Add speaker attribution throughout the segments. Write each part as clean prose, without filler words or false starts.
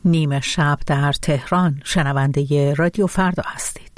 Speaker 1: نیمه شب در تهران شنونده رادیو فردا هستید.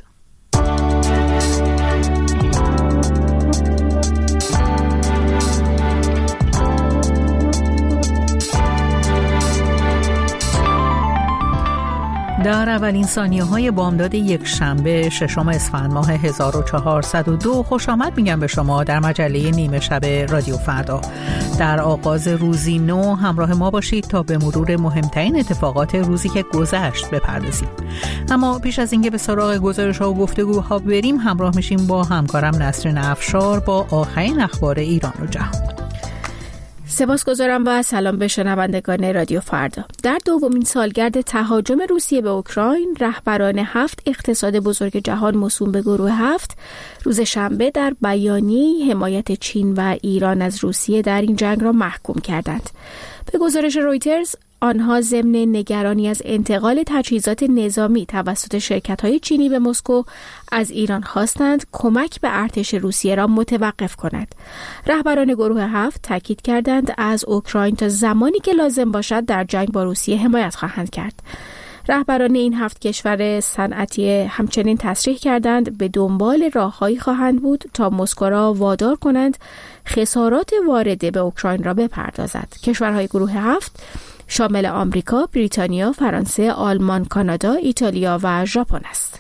Speaker 1: در اولین ثانیه‌های بامداد یک شنبه ششم اسفند ماه 1402 خوش آمد میگم به شما در مجله نیمه شب رادیو فردا. در آغاز روزی نو همراه ما باشید تا به مرور مهمترین اتفاقات روزی که گذشت بپردازیم. اما پیش از اینکه به سراغ گزارش‌ها و گفتگوها بریم همراه میشیم با همکارم نسرین افشار با آخرین اخبار ایران و جهان.
Speaker 2: سپاسگزارم و سلام به شنوندگان رادیو فردا. در دومین سالگرد تهاجم روسیه به اوکراین، رهبران 7 اقتصاد بزرگ جهان موسوم به گروه 7 روز شنبه در بیانیه‌ای حمایت چین و ایران از روسیه در این جنگ را محکوم کردند. به گزارش رویترز آنها ضمن نگرانی از انتقال تجهیزات نظامی توسط شرکت‌های چینی به مسکو از ایران خواستند کمک به ارتش روسیه را متوقف کند. رهبران گروه 7 تاکید کردند از اوکراین تا زمانی که لازم باشد در جنگ با روسیه حمایت خواهند کرد. رهبران این 7 کشور صنعتی همچنین تصریح کردند به دنبال راههایی خواهند بود تا مسکو را وادار کنند خسارات وارده به اوکراین را بپردازد. کشورهای گروه 7 شامل آمریکا، بریتانیا، فرانسه، آلمان، کانادا، ایتالیا و ژاپن است.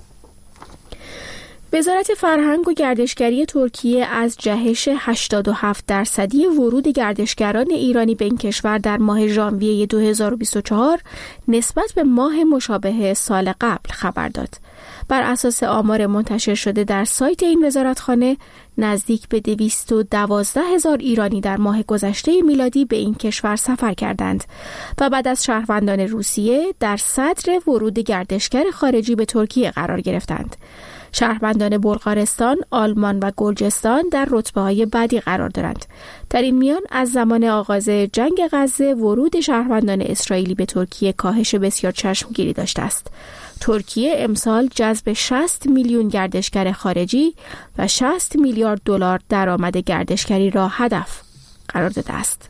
Speaker 2: وزارت فرهنگ و گردشگری ترکیه از جهش 87% ورود گردشگران ایرانی به این کشور در ماه ژانویه 2024 نسبت به ماه مشابه سال قبل خبر داد. بر اساس آمار منتشر شده در سایت این وزارتخانه نزدیک به 212,000 ایرانی در ماه گذشته میلادی به این کشور سفر کردند و بعد از شهروندان روسیه در صدر ورود گردشگر خارجی به ترکیه قرار گرفتند. شهروندان بلغارستان، آلمان و گرجستان در رتبه‌های بعدی قرار دارند. در این میان از زمان آغاز جنگ غزه ورود شهروندان اسرائیلی به ترکیه کاهش بسیار چشمگیری داشته است. ترکیه امسال جذب 60 میلیون گردشگر خارجی و 60 میلیارد دلار درآمد گردشگری را هدف قرار داده است.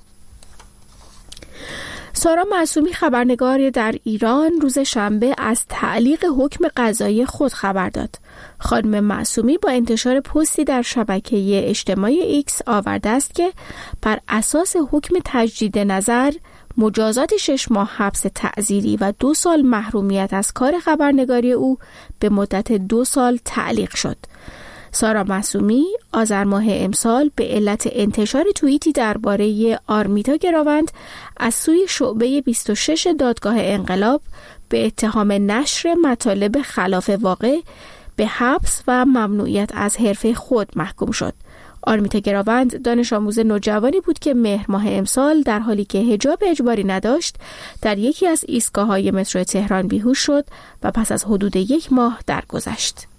Speaker 2: سارا معصومی خبرنگار در ایران روز شنبه از تعلیق حکم قضایی خود خبر داد. خانم معصومی با انتشار پستی در شبکه اجتماعی ایکس آورده است که بر اساس حکم تجدید نظر مجازات 6 ماه حبس تعزیری و 2 سال محرومیت از کار خبرنگاری او به مدت 2 سال تعلیق شد. سارا معصومی آذر ماه امسال به علت انتشار توییتی درباره آرمیتا گراوند از سوی شعبه 26 دادگاه انقلاب به اتهام نشر مطالب خلاف واقع به حبس و ممنوعیت از حرفه خود محکوم شد. آرمیتا گراوند دانش آموز نوجوانی بود که مهر ماه امسال در حالی که حجاب اجباری نداشت در یکی از ایستگاه‌های مترو تهران بیهوش شد و پس از حدود 1 ماه درگذشت.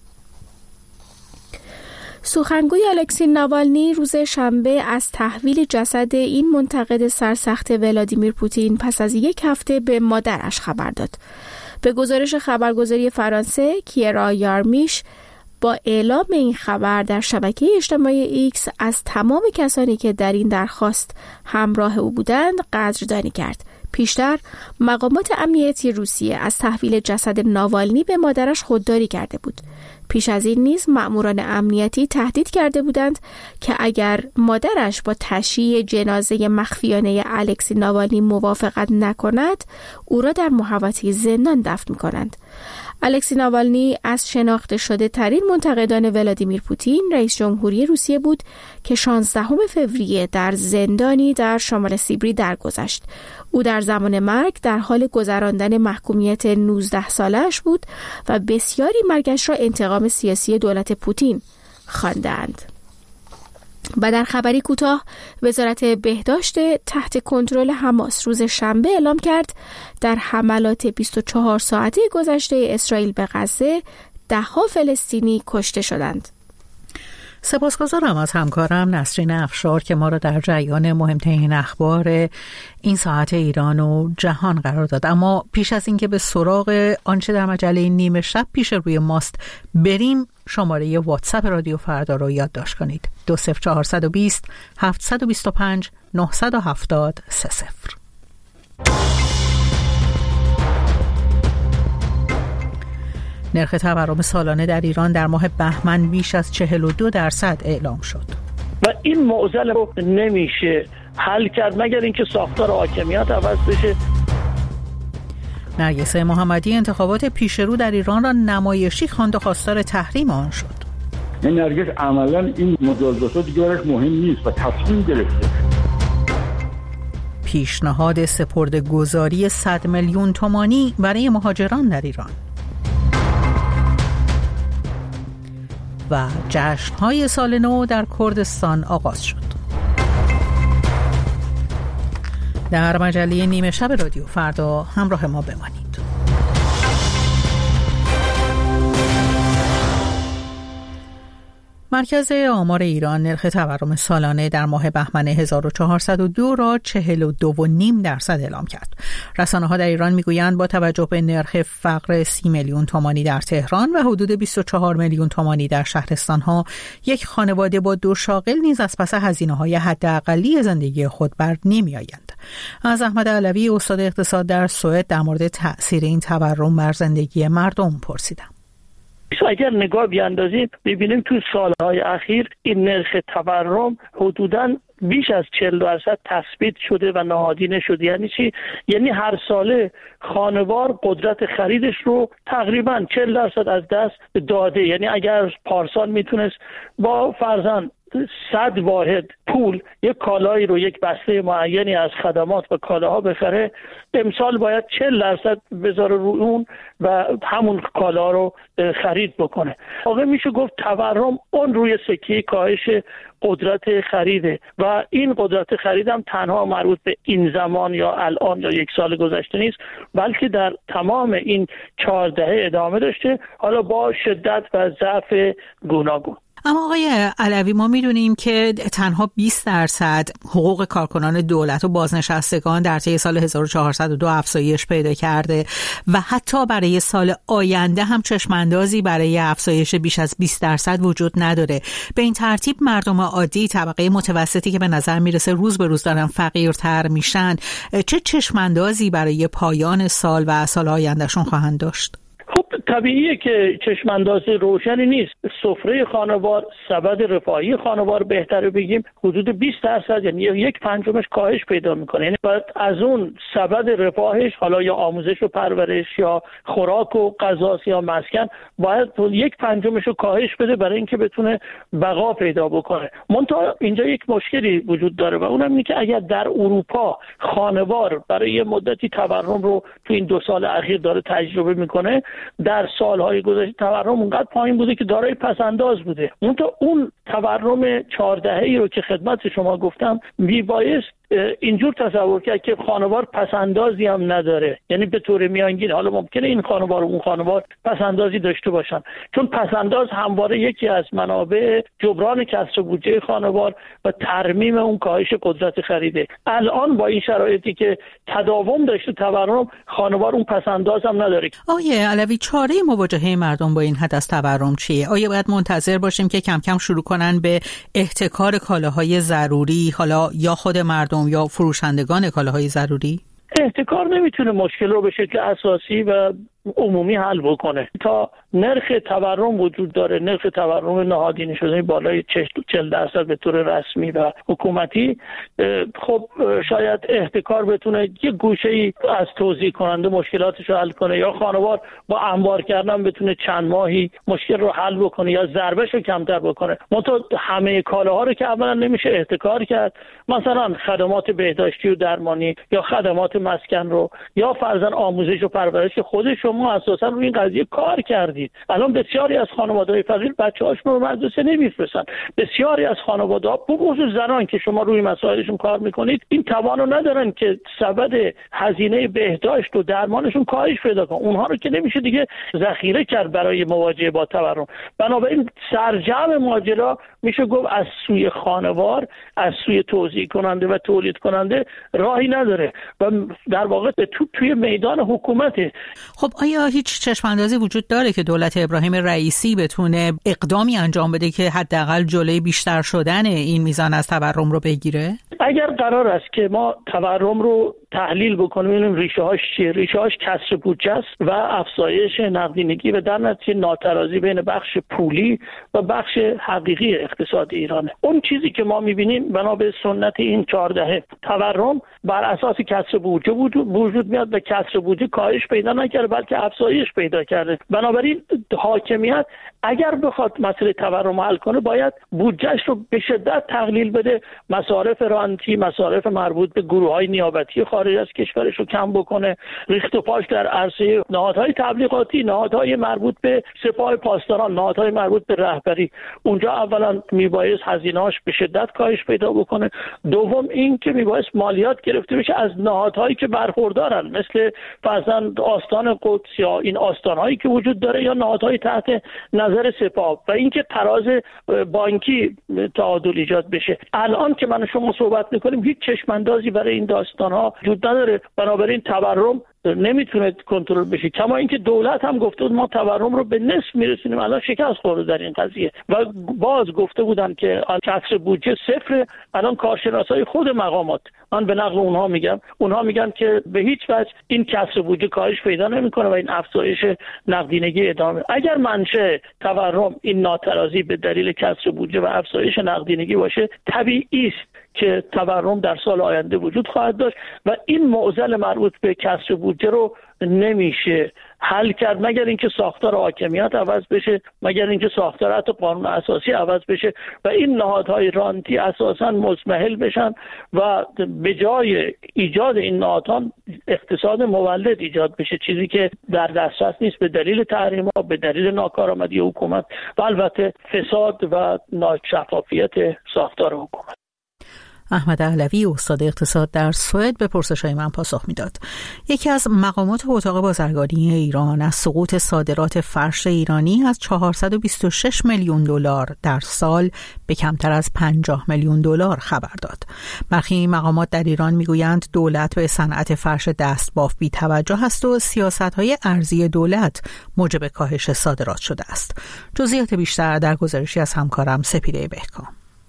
Speaker 2: سخنگوی الکسی ناوالنی روز شنبه از تحویل جسد این منتقد سرسخت ولادیمیر پوتین پس از 1 هفته به مادرش خبر داد. به گزارش خبرگزاری فرانسه کیرا یارمیش با اعلام این خبر در شبکه اجتماعی ایکس از تمام کسانی که در این درخواست همراه او بودند قدردانی کرد. پیشتر مقامات امنیتی روسیه از تحویل جسد ناوالنی به مادرش خودداری کرده بود. پیش از این نیز مأموران امنیتی تهدید کرده بودند که اگر مادرش با تشییع جنازه مخفیانه الکسی ناوالنی موافقت نکند، او را در محوطه زندان دفن می‌کنند. الکسی ناوالنی از شناخته شده ترین منتقدان ولادیمیر پوتین رئیس جمهوری روسیه بود که 16 فوریه در زندانی در شمال سیبری درگذشت. او در زمان مرگ در حال گذراندن محکومیت 19 سالش بود و بسیاری مرگش را انتقام سیاسی دولت پوتین خواندند. و در خبری کوتاه وزارت بهداشت تحت کنترل حماس روز شنبه اعلام کرد در حملات 24 ساعته گذشته اسرائیل به غزه 10 فلسطینی کشته شدند.
Speaker 1: سپاسگزارم از همکارم نسرین افشار که ما را در جریان مهمترین اخبار این ساعت ایران و جهان قرار داد. اما پیش از اینکه به سراغ آنچه در مجله نیمه شب پیش روی ماست بریم، شماره واتساپ رادیو فردا رو یادداشت کنید: 20420 725 970 30. نرخ تورم سالانه در ایران در ماه بهمن بیش از 42% اعلام شد.
Speaker 3: و این معضل رو نمیشه حل کرد مگر اینکه ساختار حاکمیت عوض بشه.
Speaker 1: نرگس محمدی انتخابات پیشرو در ایران را نمایشی خواند و خواستار تحریم آن شد.
Speaker 4: این نرگس عملا این مجازات دیگه براش مهم نیست و تصمیم گرفته.
Speaker 1: پیشنهاد سپرده‌گذاری 100 میلیون تومانی برای مهاجران در ایران. و جشن‌های سال نو در کردستان آغاز شد. در مجله نیمه شب رادیو فردا همراه ما بمانید. مرکز آمار ایران نرخ تورم سالانه در ماه بهمن 1402 را 42.5% اعلام کرد. رسانه‌ها در ایران میگویند با توجه به نرخ فقر 30 میلیون تومانی در تهران و حدود 24 میلیون تومانی در شهرستان‌ها، یک خانواده با 2 شاغل نیز از پس هزینه‌های حداقلی زندگی خود بر نمی‌آیند. از احمد علوی استاد اقتصاد در سوئد در مورد تأثیر این تورم بر زندگی مردم پرسیدم.
Speaker 3: اگر نگاه بیاندازیم ببینیم تو سالهای اخیر این نرخ تورم حدوداً بیش از 40% تثبیت شده و نهادینه شده. یعنی چی؟ یعنی هر ساله خانوار قدرت خریدش رو تقریباً 40% از دست داده. یعنی اگر پارسال میتونست با فرضاً 100 واحد پول یک کالایی رو، یک بسته معینی از خدمات و کالاها بخره، امسال باید 40% بذاره رو اون و همون کالا رو خرید بکنه. واقعا میشه گفت تورم اون روی سکه کاهش قدرت خریده و این قدرت خرید هم تنها مربوط به این زمان یا الان یا یک سال گذشته نیست، بلکه در تمام این 4 دهه ادامه داشته، حالا با شدت و ضعف گوناگون.
Speaker 1: اما آقای علوی، ما میدونیم که تنها 20% حقوق کارکنان دولت و بازنشستگان در طی سال 1402 افزایش پیدا کرده و حتی برای سال آینده هم چشماندازی برای افزایش بیش از 20% وجود نداره. به این ترتیب مردم عادی، طبقه متوسطی که به نظر میرسه روز به روز دارن فقیرتر میشن، چه چشماندازی برای پایان سال و سال آیندهشون خواهند داشت؟
Speaker 3: خب طبیعیه که چشمانداز روشنی نیست. سفره خانوار، سبد رفاهی خانوار بهتره بگیم حدود 20%، یعنی 1/5 کاهش پیدا میکنه. یعنی باید از اون سبد رفاهش، حالا یا آموزش و پرورش یا خوراک و غذا یا مسکن، باید 1/5 کاهش بده برای اینکه بتونه بقا پیدا بکنه. منتها اینجا یک مشکلی وجود داره و اونم اینه که اگر در اروپا خانوار برای یه مدتی تورم رو تو این 2 سال اخیر داره تجربه میکنه، در سالهای گذشته تورم اونقدر پایین بوده که دارای پس‌انداز بوده. اون تورم 4 دهه‌ای رو که خدمت شما گفتم میبایست اینجور تصور کرد که خانوار پس‌اندازی هم نداره. یعنی به طور میانگین حالا ممکنه این خانوار و اون خانوار پس‌اندازی داشته باشن، چون پس‌انداز همواره یکی از منابع جبران کسر بودجه خانوار و ترمیم اون کاهش قدرت خریده. الان با این شرایطی که تداوم داشته تورم، خانوار اون پس‌انداز هم نداره.
Speaker 1: آقای علوی، چاره مواجهه مردم با این حد از تورم چیه؟ آیا باید منتظر باشیم که کم کم شروع کنن به احتکار کالاهای ضروری، حالا یا خود مردم یا فروشندگان کالاهای ضروری؟
Speaker 3: احتکار نمیتونه مشکل رو به شکل اساسی و عمومی حل بکنه. تا نرخ تورم وجود داره، نرخ تورم نهادینه شده بالای 40% به طور رسمی و حکومتی، خب شاید احتکار بتونه یه گوشه‌ای از توزیع کننده مشکلاتش رو حل کنه، یا خانوار با انبار کردن بتونه چند ماهی مشکل رو حل بکنه یا ضربه‌ش رو کمتر بکنه. منتها همه کالاها رو که اولا نمیشه احتکار کرد، مثلا خدمات بهداشتی و درمانی یا خدمات مسکن رو یا فرضاً آموزش و پرورش خود شما اساساً روی این قضیه کار کردید. الان بسیاری از خانواده‌های فقیر بچه‌هاشون رو مدرسه نمی‌فرستن. بسیاری از خانواده‌ها، به خصوص زنان که شما روی مسائلشون کار می‌کنید، این توانو ندارن که سبد هزینه بهداشت و درمانشون کاهش پیدا کنه. اونها رو که نمیشه دیگه ذخیره کرد برای مواجهه با تورم. بنابراین سرجم ماجرا میشه گفت از سوی خانوار، از سوی توزیع کننده و تولید کننده راهی نداره و در واقع توی میدان حکومته.
Speaker 1: خب آیا هیچ چشم‌اندازی وجود داره که دولت ابراهیم رئیسی بتونه اقدامی انجام بده که حداقل جلوی بیشتر شدن این میزان از تورم رو بگیره؟
Speaker 3: اگر قرار است که ما تورم رو تحلیل بکنیم ببینیم ریشه هاش چیه، ریشه هاش کسر بودجه است و افزایش نقدینگی و در نتیجه ناترازی بین بخش پولی و بخش حقیقی اقتصاد ایرانه. اون چیزی که ما می‌بینیم بنا به سنت این 14 تورم بر اساس کسر بودجه وجود میاد و کسر بودجه کاهش پیدا نکرده بلکه افزایش پیدا کرده. بنابراین حاکمیت اگر بخواد مسئله تورم حل کنه باید بودجهش رو به شدت تقلیل بده، مصارف رانتی، مصارف مربوط به گروه‌های نیابتی خارج از کشورش رو کم بکنه، ریخت و پاش در عرصه نهادهای تبلیغاتی، نهادهای مربوط به سپاه پاسداران، نهادهای مربوط به رهبری، اونجا اولا میبایست هزینه‌اش به شدت کاهش پیدا بکنه. دوم این که میبایست مالیات گرفته بشه از نهادهایی که برخوردارن مثل مثلا آستان قدس یا این آستانهایی که وجود داره یا نهادهای تحت نظر سپاه و اینکه تراز بانکی تعادل ایجاد بشه. الان که من شما صحبت میکنیم هیچ چشماندازی برای این داستانها وجود نداره، بنابراین تورم نمیتونه کنترل بشه. کما اینکه دولت هم گفته بود ما تورم رو به نصف میرسونیم، الان شکست خورده در این قضیه و باز گفته بودن که کسر بودجه صفر. الان کارشناسای خود مقامات، من به نقل اونها میگن که به هیچ وجه این کسر بودجه کاهش پیدا نمیکنه و این افزایش نقدینگی ادامه. اگر منشأ تورم این ناترازی به دلیل کسر بودجه و افزایش نقدینگی باشه، طبیعی است که تورم در سال آینده وجود خواهد داشت و این معضل مربوط به کسر بودجه رو نمیشه حل کرد مگر اینکه ساختار حاکمیت عوض بشه، مگر اینکه ساختار حتی قانون اساسی عوض بشه و این نهادهای رانتی اساساً مضمحل بشن و به جای ایجاد این نهادها اقتصاد مولد ایجاد بشه، چیزی که در دسترس نیست به دلیل تحریم‌ها، به دلیل ناکارآمدی حکومت و البته فساد و ناشفافیت ساختار حکومت.
Speaker 1: احمد علوی استاد اقتصاد در سوئد به پرسش‌های من پاسخ میداد. یکی از مقامات اتاق بازرگانی ایران از سقوط صادرات فرش ایرانی از 426 میلیون دلار در سال به کمتر از 50 میلیون دلار خبر داد. برخی مقامات در ایران میگویند دولت به صنعت فرش دستباف بی‌توجه است و سیاست‌های ارزی دولت موجب کاهش صادرات شده است. جزئیات بیشتر در گزارشی از همکارم سپیده بهکام.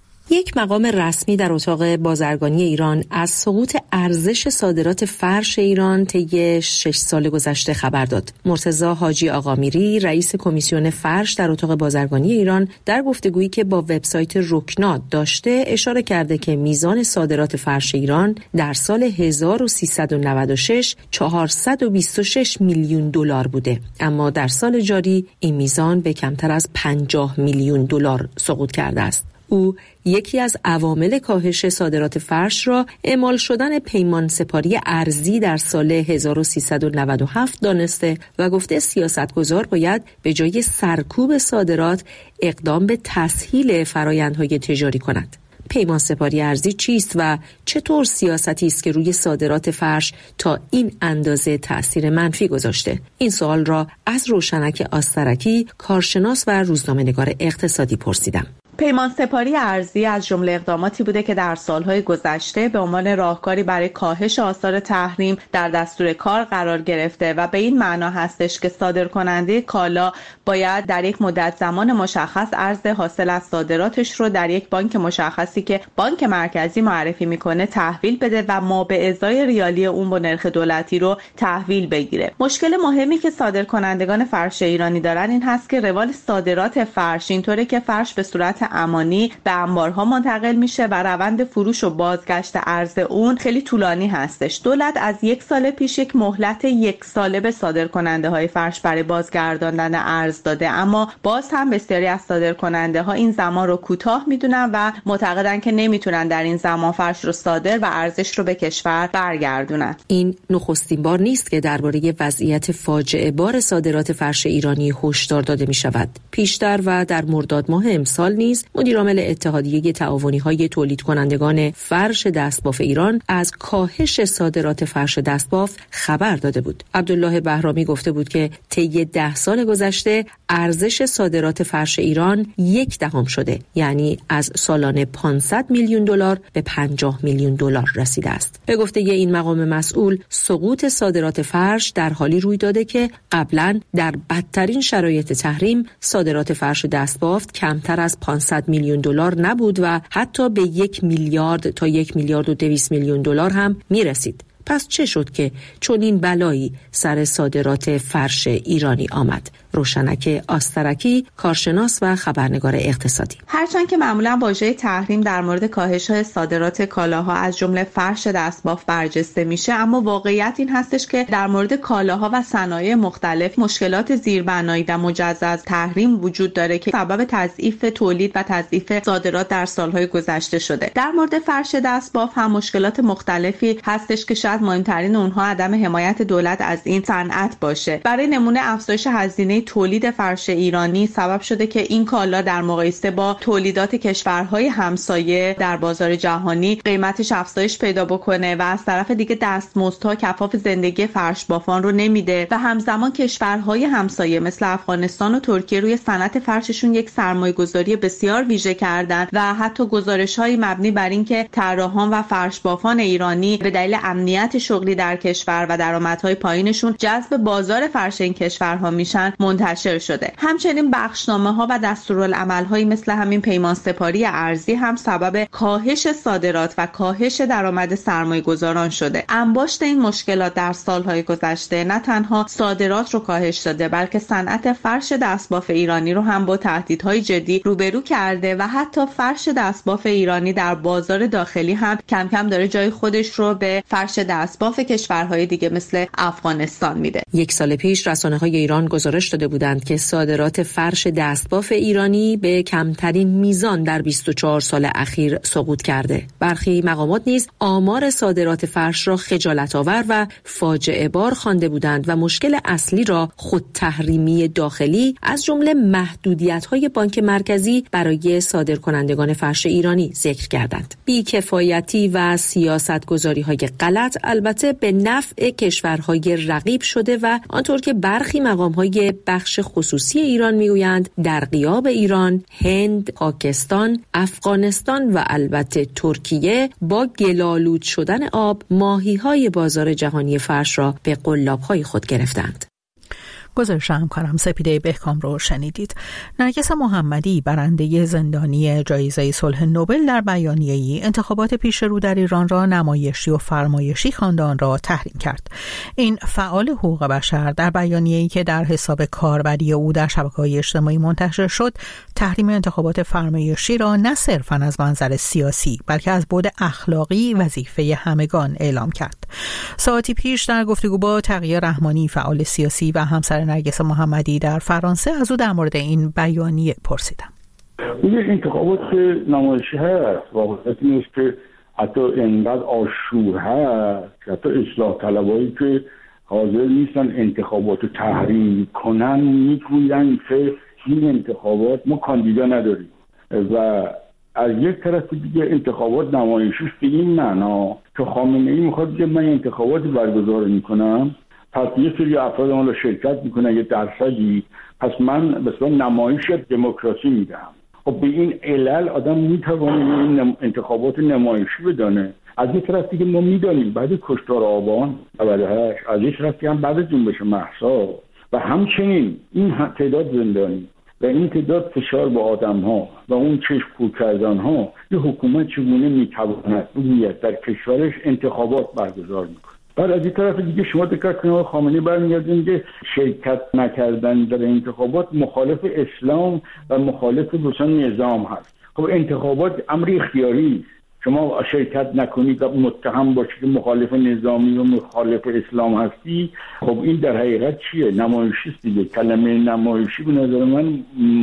Speaker 5: یک مقام رسمی در اتاق بازرگانی ایران از سقوط ارزش صادرات فرش ایران طی 6 سال گذشته خبر داد. مرتضی حاجی آقامیری، رئیس کمیسیون فرش در اتاق بازرگانی ایران، در گفتگویی که با وبسایت رکنا داشته اشاره کرده که میزان صادرات فرش ایران در سال 1396 426 میلیون دلار بوده، اما در سال جاری این میزان به کمتر از 50 میلیون دلار سقوط کرده است. او یکی از عوامل کاهش صادرات فرش را اعمال شدن پیمان سپاری ارزی در سال 1397 دانسته و گفته سیاستگزار باید به جای سرکوب صادرات اقدام به تسهیل فرآیندهای تجاری کند. پیمان سپاری ارزی چیست و چطور سیاستی است که روی صادرات فرش تا این اندازه تأثیر منفی گذاشته؟ این سوال را از روشنک آسترکی، کارشناس و روزنامه‌نگار اقتصادی پرسیدم.
Speaker 6: پیمان سپاری ارزی از جمله اقداماتی بوده که در سالهای گذشته به عنوان راهکاری برای کاهش آثار تحریم در دستور کار قرار گرفته و به این معنا هستش که صادرکننده کالا باید در یک مدت زمان مشخص ارز حاصل از صادراتش رو در یک بانک مشخصی که بانک مرکزی معرفی میکنه تحویل بده و ما به ازای ریالی اون با نرخ دولتی رو تحویل بگیره. مشکل مهمی که صادرکنندگان فرش ایرانی دارن این هست که روال صادرات فرش اینطوره که فرش به صورت امانی به انبارها منتقل میشه و روند فروش و بازگشت ارز اون خیلی طولانی هستش. دولت از 1 سال پیش یک مهلت 1 ساله به صادرکننده های فرش برای بازگرداندن ارز داده، اما باز هم بسیاری از صادرکننده ها این زمان رو کوتاه میدونن و معتقدن که نمیتونن در این زمان فرش رو صادر و ارزش رو به کشور برگردونن.
Speaker 5: این نخستین بار نیست که درباره وضعیت فاجعه بار صادرات فرش ایرانی هشدار داده می شود. پیشتر و در مرداد ماه امسال نیز نیز مدیرعامل اتحادیه تعاونی‌های تولید کنندگان فرش دستباف ایران از کاهش صادرات فرش دستباف خبر داده بود. عبدالله بهرامی گفته بود که طی 10 سال گذشته ارزش صادرات فرش ایران 0.1 شده، یعنی از سالانه 500 میلیون دلار به 50 میلیون دلار رسیده است. به گفته این مقام مسئول، سقوط صادرات فرش در حالی روی داده که قبلا در بدترین شرایط تحریم صادرات فرش دستبافت کمتر از 500 میلیون دلار نبود و حتی به 1 میلیارد تا 1 میلیارد و 200 میلیون دلار هم می رسید. پس چه شد که چنین بلایی سر صادرات فرش ایرانی آمد؟ روشنک آسترکی، کارشناس و خبرنگار اقتصادی:
Speaker 6: هرچند که معمولا واژه تحریم در مورد کاهش صادرات کالاها از جمله فرش دستباف برجسته میشه، اما واقعیت این هستش که در مورد کالاها و صنایع مختلف مشکلات زیربنایی و مجزا از تحریم وجود داره که سبب تضعیف تولید و تضعیف صادرات در سالهای گذشته شده. در مورد فرش دستباف هم مشکلات مختلفی هستش که شاید مهمترین اونها عدم حمایت دولت از این صنعت باشه. برای نمونه افزایش هزینه تولید فرش ایرانی سبب شده که این کالا در مقایسه با تولیدات کشورهای همسایه در بازار جهانی قیمتش افزایش پیدا بکنه و از طرف دیگه دستمزدها کفاف زندگی فرش بافان رو نمیده و همزمان کشورهای همسایه مثل افغانستان و ترکیه روی صنعت فرششون یک سرمایه‌گذاری بسیار ویژه کردن و حتی گزارش‌های مبنی بر اینکه طراحان و فرش بافان ایرانی به دلیل امنیت شغلی در کشور و درآمدهای پایینشون جذب بازار فرش این کشورها میشن منتشر شده. همچنین بخشنامه‌ها و دستورالعمل‌هایی مثل همین پیمان سپاری ارزی هم سبب کاهش صادرات و کاهش درآمد سرمایه‌گذاران شده. انباشت این مشکلات در سال‌های گذشته نه تنها صادرات رو کاهش داده، بلکه صنعت فرش دستباف ایرانی رو هم با تهدیدهای جدی روبرو کرده و حتی فرش دستباف ایرانی در بازار داخلی هم کم کم داره جای خودش رو به فرش دستباف کشورهای دیگه مثل افغانستان میده.
Speaker 5: 1 سال پیش رسانه‌های ایران گزارش داده بودند که صادرات فرش دستباف ایرانی به کمترین میزان در 24 سال اخیر سقوط کرده. برخی مقامات نیز آمار صادرات فرش را خجالت‌آور و فاجعه بار خوانده بودند و مشکل اصلی را خود تحریمی داخلی از جمله محدودیت‌های بانک مرکزی برای صادرکنندگان فرش ایرانی ذکر کردند. بی‌کفایتی و سیاست‌گذاری‌های غلط البته به نفع کشورهای رقیب شده و آنطور که برخی مقام‌های بخش خصوصی ایران میگویند در غیاب ایران، هند، پاکستان، افغانستان و البته ترکیه با گل‌آلود شدن آب ماهی‌های بازار جهانی فرش را به قلاب‌های خود گرفتند.
Speaker 1: گزارش همکارم سپیده بهکام رو شنیدید. نرگس محمدی، برنده زندانی جایزه صلح نوبل، در بیانیه‌ای انتخابات پیش رو در ایران را نمایشی و فرمایشی خواند، آن را تحریم کرد. این فعال حقوق بشر در بیانیه‌ای که در حساب کاربری او در شبکه‌های اجتماعی منتشر شد، تحریم انتخابات فرمایشی را نه صرفاً از منظر سیاسی بلکه از بعد اخلاقی وظیفه همگان اعلام کرد. ساعتی پیش در گفتگو با تقی رحمانی، فعال سیاسی و همسر نرگس محمدی در فرانسه، از او در مورد این بیانیه پرسیدم.
Speaker 4: این انتخابات نمایشی هست، واقعیت نیست که حتی اینقدر آشور هست، حتی اصلاح طلبایی که حاضر نیستن انتخابات رو تحریم کنن میگوین که این انتخابات ما کاندیدا نداریم و از یک طرف دیگه انتخابات نمایشی است به این معنا که خامنه‌ای میخواد که من انتخابات برگزار میکنم، پس یه سری افراد اون رو شرکت میکنن یه درصدی، پس من به صورت نمایش دموکراسی میدم. خب به این علل آدم میتونه این انتخابات نمایشی بدانه. از یک طرف دیگه ما میدانیم بعد کشتار آبان 98، از یک طرف دیگه هم بعد جنبش مهسا و همچنین این تعداد زندانی و این تعداد فشار به آدم‌ها و اون چشم کور کردن‌ها، یه حکومت چگونه میتواند در کشورش انتخابات برگزار میکنه. بعد از این طرف دیگه شما دقت کنید خامنه‌ای برمیگردن که شرکت نکردن در انتخابات مخالف اسلام و مخالف نظام هست. خب انتخابات امر اختیاری، شما شرکت نکنید و متهم باشید که مخالف نظامی و مخالف اسلام هستی، خب این در حقیقت چیه؟ نمایشی است دیگه. کلمه نمایشی به نظر من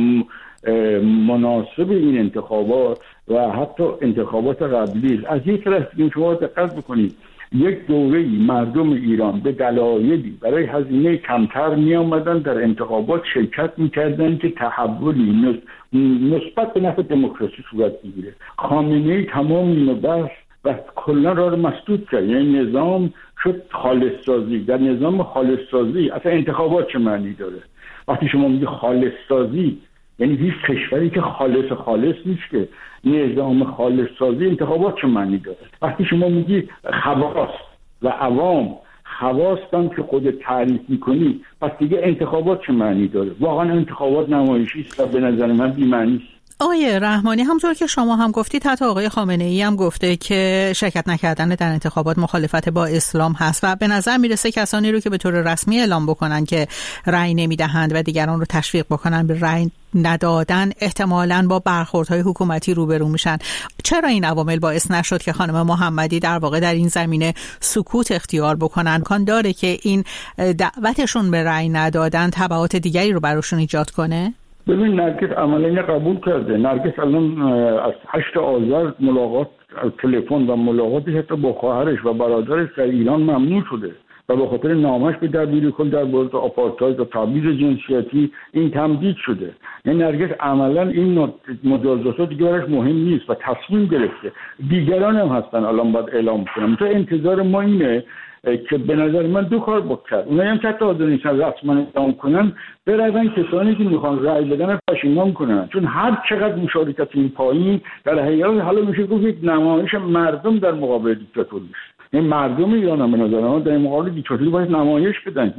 Speaker 4: مناسب این انتخابات و حتی انتخابات قبلی است. از یک طرف دیگه شما دقت بکنید یک دوره‌ای مردم ایران به دلایلی برای هزینه کمتر می آمدن در انتخابات شرکت می‌کردند که تحولی مثبت به نفع دموکراسی صورت بگیره. خامنه‌ای تمام اینو بس و کلا راه مسدود کرد. یعنی نظام شد خالص سازی. در نظام خالص سازی اصلا انتخابات چه معنی داره؟ وقتی شما میگی خالص سازی یعنی هیچ کشوری که خالص نیست که. نظام خالص سازی انتخابات چه معنی داره؟ وقتی شما میگی خواص و عوام خواستن که خودت تعریف میکنی، پس دیگه انتخابات چه معنی داره؟ واقعا انتخابات نمایشی است و به نظر من بی‌معنی است.
Speaker 1: آقای رحمانی، همونطور که شما هم گفتید حتی آقای خامنه‌ای هم گفته که شرکت نکردن در انتخابات مخالفت با اسلام هست و به نظر میرسه کسانی رو که به طور رسمی اعلام بکنن که رأی نمیدهند و دیگران رو تشویق بکنن به رأی ندادن احتمالاً با برخوردهای حکومتی روبرو میشن. چرا این عوامل باعث نشد که خانم محمدی در واقع در این زمینه سکوت اختیار بکنن؟ امکان داره که این دعوتشون به رأی ندادن تبعات دیگری رو براشون ایجاد کنه؟
Speaker 4: ببین نرگس عملا قبول کرده. نرگس الان از 8 آذر ملاقات تلفن و ملاقاتش حتی با خواهرش و برادرش در ایران ممنوع شده و به خاطر نامش به دبیرکل در مورد آپارتاید و تبعیض جنسیتی این تمدید شده. یعنی نرگس عملا این مجازات دیگه براش مهم نیست و تصمیم گرفته. دیگران هم هستن الان باید اعلام کنم. تو انتظار ما اینه که به نظر من دو کار بکنن. اونایی هم که حتی حاضر نیستن رسما اعلام کنن، برن کسانی که میخوان رأی بدن پشیمان کنن. چون هر چقدر مشارکت این پایین در حقیقت حالا میشه گفت یک نمایش مردم در مقابل دیکتاتوری است. این مردم ایران هم به نظر من در مقابل دیکتاتوری باید نمایش بدن.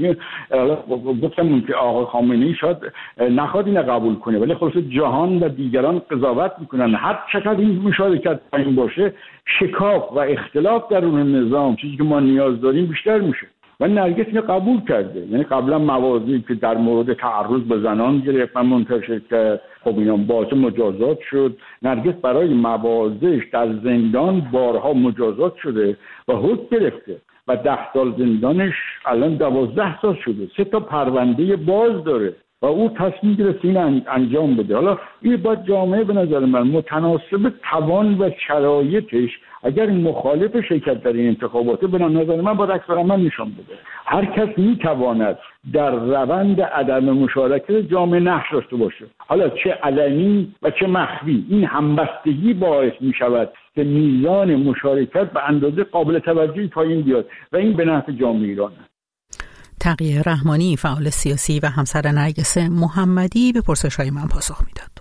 Speaker 4: گفتم که آقای خامنه‌ای شاید نخواد اینو قبول کنه، ولی خلاص جهان و دیگران قضاوت میکنن. هر چقدر این مشارکت پایین باشه، شکاف و اختلاف در اون نظام، چیزی که ما نیاز داریم، بیشتر میشه. و نرگس اینو قبول کرده. یعنی قبلا مواضعی که در مورد تعرض به زنان گرفت و منتشر کرد، خب اینا باعث مجازات شد. نرگس برای مواضعش در زندان بارها مجازات شده و حکم گرفته و 10 سال زندانش الان 12 سال شده. 3 تا پرونده باز داره و او تصمیم گرفت این انجام بده. حالا این باید جامعه به نظر من متناسب توان و شرایطش اگر مخالف شرکت در این انتخابات به نظر من باید اکثر من نشان بده. هر کس میتواند در روند عدم مشارکت جامعه نقش داشته باشه، حالا چه علنی و چه مخفی. این همبستگی باعث میشود که میزان مشارکت به اندازه قابل توجهی پایین بیاد و این به نفع جامعه ایرانه.
Speaker 1: تقیه رحمانی، فعال سیاسی و همسر نرگس محمدی، به پرسش‌های من پاسخ میداد.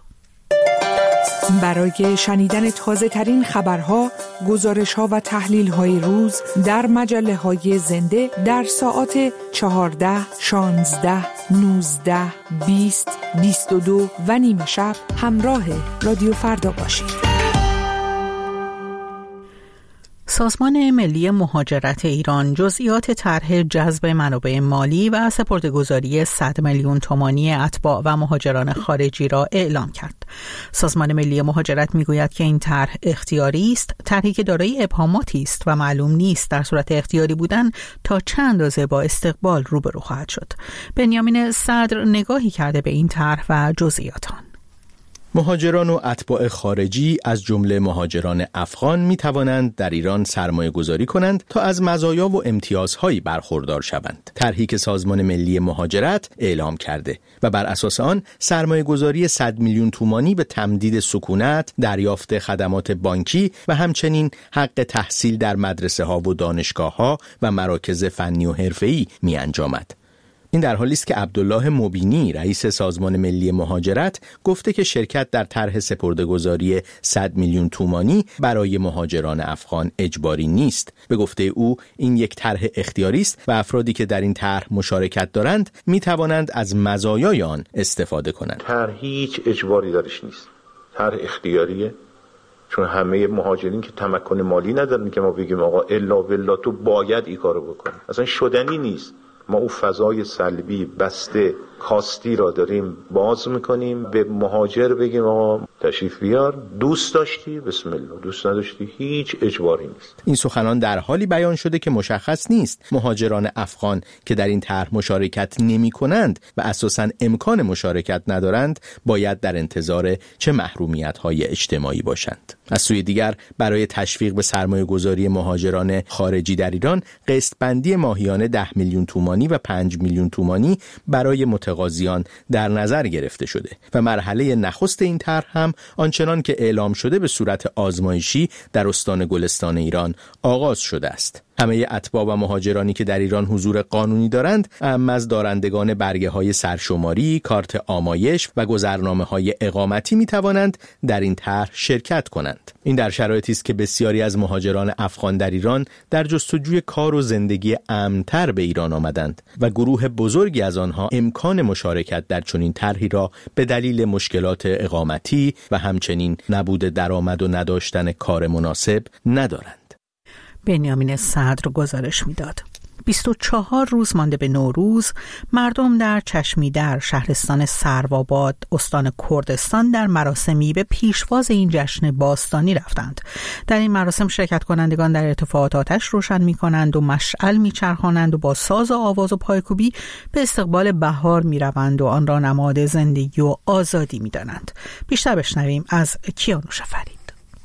Speaker 7: برای شنیدن تازه ترین خبرها، گزارش‌ها و تحلیل‌های روز در مجله‌های زنده در ساعات 14، 16، 19، 20، 22 و نیم شب همراه رادیو فردا باشید.
Speaker 1: سازمان ملی مهاجرت ایران جزئیات طرح جذب منابع مالی و سپرده‌گذاری 100 میلیون تومانی اتباع و مهاجران خارجی را اعلام کرد. سازمان ملی مهاجرت میگوید که این طرح اختیاری است، طرحی که دارای ابهاماتی است و معلوم نیست در صورت اختیاری بودن تا چه اندازه با استقبال روبرو خواهد شد. بنیامین صدر نگاهی کرده به این طرح و جزئیات آن.
Speaker 8: مهاجران و اتباع خارجی از جمله مهاجران افغان می توانند در ایران سرمایه گذاری کنند تا از مزایا و امتیازهایی برخوردار شوند. طرحی که سازمان ملی مهاجرت اعلام کرده و بر اساس آن سرمایه گذاری 100 میلیون تومانی به تمدید سکونت، دریافت خدمات بانکی و همچنین حق تحصیل در مدرسه ها و دانشگاه ها و مراکز فنی و حرفه‌ای می انجامد. این در حالی است که عبدالله مبینی رئیس سازمان ملی مهاجرت گفته که شرکت در طرح سپرده‌گذاری 100 میلیون تومانی برای مهاجران افغان اجباری نیست. به گفته او این یک طرح اختیاری است و افرادی که در این طرح مشارکت دارند می توانند از مزایای آن استفاده کنند.
Speaker 9: طرح هیچ اجباری درش نیست. طرح اختیاریه. چون همه مهاجرین که تمکن مالی ندارن که ما بگیم آقا الا بالله تو باید این کارو بکنی. اصلا شدنی نیست. ما اون فضای سلبی بسته کاستی را داریم باز میکنیم. به مهاجر بگیم آقا تشریف بیار، دوست داشتی بسم الله، دوست نداشتی هیچ اجباری نیست.
Speaker 8: این سخنان در حالی بیان شده که مشخص نیست مهاجران افغان که در این طرح مشارکت نمی کنند و اساساً امکان مشارکت ندارند باید در انتظار چه محرومیت‌های اجتماعی باشند. از سوی دیگر برای تشویق به سرمایه گذاری مهاجران خارجی در ایران قسط‌بندی ماهیانه 10 میلیون تومانی و 5 میلیون تومانی برای متقاضیان در نظر گرفته شده و مرحله نخست این طرح هم آنچنان که اعلام شده به صورت آزمایشی در استان گلستان ایران آغاز شده است. همه اتباع و مهاجرانی که در ایران حضور قانونی دارند، اما از دارندگان برگه‌های سرشماری، کارت آمایش و گذرنامه‌های اقامتی می‌توانند در این طرح شرکت کنند. این در شرایطی است که بسیاری از مهاجران افغان در ایران در جستجوی کار و زندگی امن‌تر به ایران آمدند و گروه بزرگی از آنها امکان مشارکت در چنین طرحی را به دلیل مشکلات اقامتی و همچنین نبود درآمد و نداشتن کار مناسب ندارند.
Speaker 1: بنیامین صدر گزارش میداد. 24 روز مانده به نوروز، مردم در چشمیدر شهرستان سروآباد استان کردستان در مراسمی به پیشواز این جشن باستانی رفتند. در این مراسم شرکت کنندگان در ارتفاعات آتش روشن می کنند و مشعل می چرخانند و با ساز و آواز و پایکوبی به استقبال بهار می روند و آن را نماد زندگی و آزادی می دانند. بیشتر بشنویم از کیانوش فرید.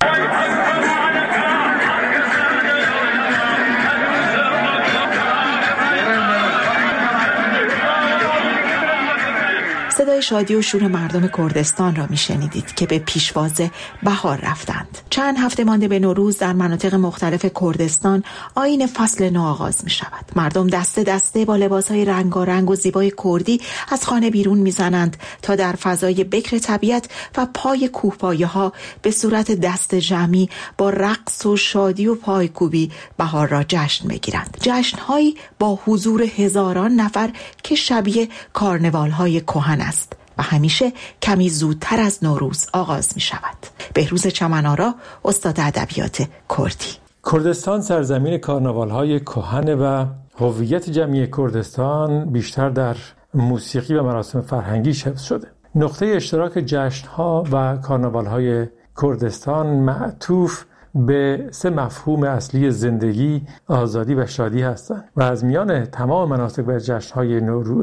Speaker 10: صدای شادی و شور مردم کردستان را میشنیدید که به پیشواز بهار رفتند. چند هفته مانده به نوروز در مناطق مختلف کردستان آیین فصل نو آغاز می شود. مردم دسته دسته با لباسهای رنگارنگ و زیبای کردی از خانه بیرون میزنند تا در فضای بکر طبیعت و پای کوهپایه ها به صورت دست جمعی با رقص و شادی و پایکوبی بهار را جشن بگیرند. جشنهایی با حضور هزاران نفر که شبیه کارنوال‌های کهن است و همیشه کمی زودتر از نوروز آغاز می شود. بهروز چمن‌آرا، استاد ادبیات کردی.
Speaker 11: کردستان سرزمین کارناوال‌های کهن و هویت جمعی کردستان بیشتر در موسیقی و مراسم فرهنگی حفظ شده. نقطه اشتراک جشن‌ها و کارناوال‌های کردستان معطوف به 3 مفهوم اصلی زندگی، آزادی و شادی هستند و از میان تمام مناسک و جشن‌های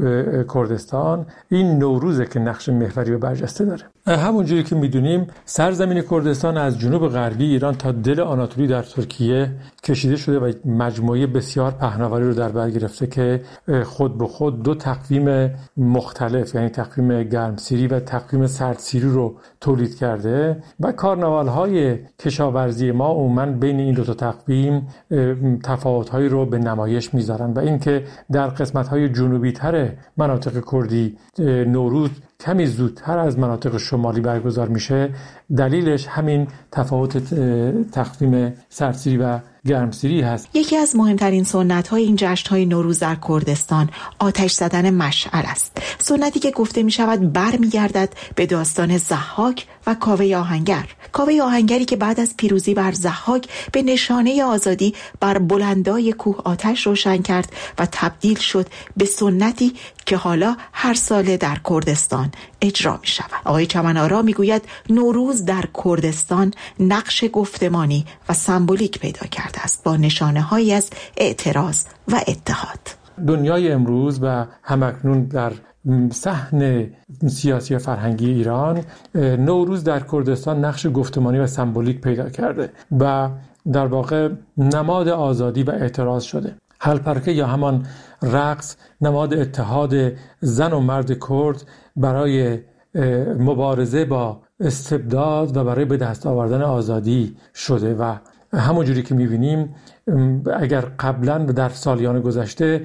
Speaker 11: کردستان این نوروزه که نقش محوری و برجسته داره. همونجوری که میدونیم سرزمین کردستان از جنوب غربی ایران تا دل آناتولی در ترکیه کشیده شده و مجموعه بسیار پهناوری رو در بر گرفته که خود به خود 2 تقویم مختلف، یعنی تقویم گرمسیری و تقویم سردسیری رو تولید کرده و کارناوال‌های کشاورزی ما عموماً بین این 2 تقویم تفاوت‌هایی رو به نمایش میذارن و اینکه در قسمت‌های جنوبی‌تر مناطق کردی نوروز کمی زودتر از مناطق شمالی برگزار میشه، دلیلش همین تفاوت تقویم سردسیری و گرمسیری هست.
Speaker 10: یکی از مهمترین سنت‌های این جشن‌های نوروز در کردستان آتش زدن مشعل است. سنتی که گفته می‌شود برمیگردد به داستان ضحاک و کاوه آهنگر. کاوه آهنگری که بعد از پیروزی بر ضحاک به نشانه آزادی بر بلندای کوه آتش روشن کرد و تبدیل شد به سنتی که حالا هر ساله در کردستان اجرا می شود. آقای چمن‌آرا می گوید نوروز در کردستان نقش گفتمانی و سمبولیک پیدا کرده است با نشانه هایی از اعتراض و اتحاد.
Speaker 11: دنیای امروز و همکنون در صحن سیاسی و فرهنگی ایران نوروز در کردستان نقش گفتمانی و سمبولیک پیدا کرده و در واقع نماد آزادی و اعتراض شده. هلپرکه یا همان رقص نماد اتحاد زن و مرد کرد برای مبارزه با استبداد و برای به دست آوردن آزادی شده و همونجوری که می‌بینیم اگر قبلا در سالیان گذشته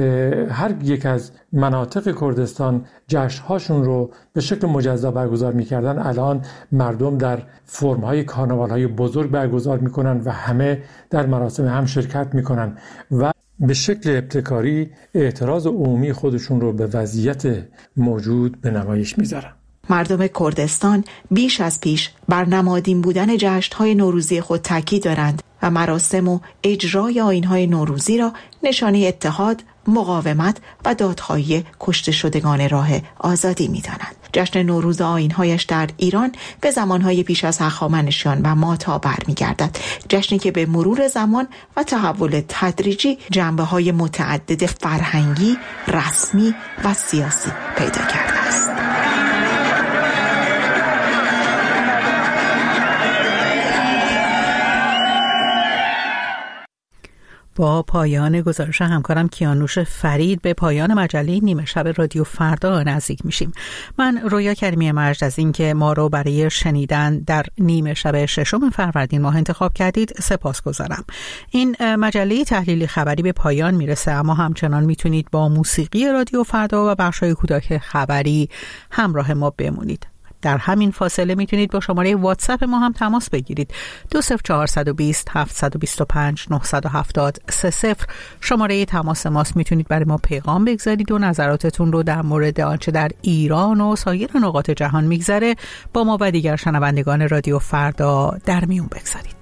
Speaker 11: هر یک از مناطق کردستان جشن‌هاشون رو به شکل مجزا برگزار می‌کردن، الان مردم در فرم‌های کارناوال‌های بزرگ برگزار می‌کنن و همه در مراسم هم شرکت می‌کنن و به شکل ابتکاری اعتراض عمومی خودشون رو به وضعیت موجود به نمایش می‌ذارن.
Speaker 10: مردم کردستان بیش از پیش بر نمادین بودن جشن‌های نوروزی خود تاکید دارند و مراسم و اجرای آیین‌های نوروزی را نشانه اتحاد، مقاومت و دادخواهی کشته شدگان راه آزادی می‌دانند. جشن نوروز آیین‌هایش در ایران به زمانهای پیش از هخامنشیان و ماتا برمیگردد. جشنی که به مرور زمان و تحول تدریجی جنبه‌های متعدد فرهنگی، رسمی و سیاسی پیدا کرده است.
Speaker 1: با پایان گزارش همکارم کیانوش فرید به پایان مجله نیمه شب رادیو فردا نزدیک میشیم. من رویا کریمی مرج از این که ما رو برای شنیدن در نیمه شب 6 فروردین ماه انتخاب کردید سپاسگزارم. این مجله تحلیلی خبری به پایان میرسه، اما همچنان میتونید با موسیقی رادیو فردا و بخش‌های کوتاه خبری همراه ما بمونید. در همین فاصله میتونید با شماره واتساپ ما هم تماس بگیرید. 20420 725 970 30 شماره تماس ماست. میتونید برای ما پیغام بگذارید و نظراتتون رو در مورد آنچه در ایران و سایر نقاط جهان میگذره با ما و دیگر شنوندگان رادیو فردا در میون بگذارید.